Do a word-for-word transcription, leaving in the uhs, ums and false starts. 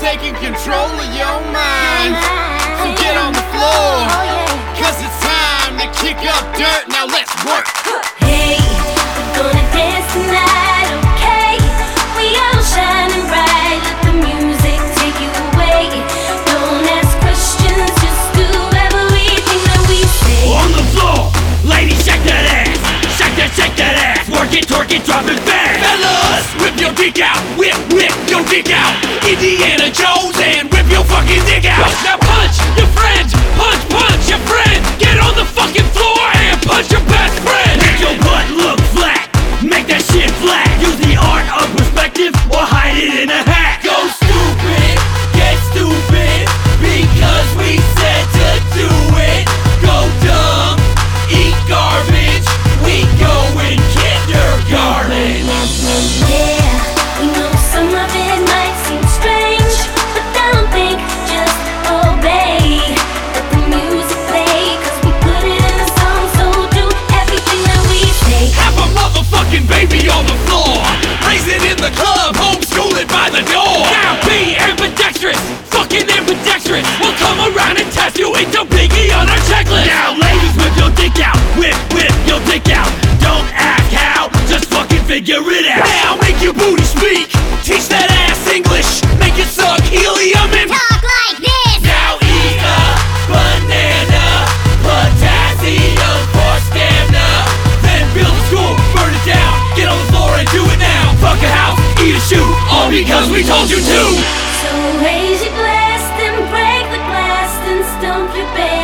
taking control of your mind. So get on the floor, cause it's time to kick up dirt. Now let's work. Hey, we're gonna dance tonight, okay? We all shining bright, let the music take you away. Don't ask questions, just do everything that we say. On the floor, ladies, shake that ass. Shake that, shake that ass. Work it, twerk it, drop it back. Fellas, whip your dick out. Whip, whip your dick out. Indiana Jones and whip your fucking dick out. Now punch your friend, punch, punch your friend. Get on the fucking floor and punch your best friend. Make your butt look flat. Make that shit flat. Use the art of perspective or hide it in a hat. Go stupid, get stupid, because we said to do it. Go dumb, eat garbage. We go in kindergarten. Yeah, we know some of it might seem strange, but don't think, just obey. Let the music play, cause we put it in the song, so do everything that we say. Have a motherfucking baby on the floor. Raise it in the club, homeschool it by the door. Now be ambidextrous, fucking ambidextrous. We'll come around and test you, it's a biggie on our checklist. Now ladies, whip your dick out, whip, whip your dick out. Don't ask how, just fucking figure it out. Now make your booty speak, teach that ass English. Make it suck helium and Talk like this. now eat a banana, potassium for stamina. Then build a school, burn it down, get on the floor and do it now. Fuck a house, eat a shoe, all because we told you to. So raise your glass and break the glass and stomp your bed.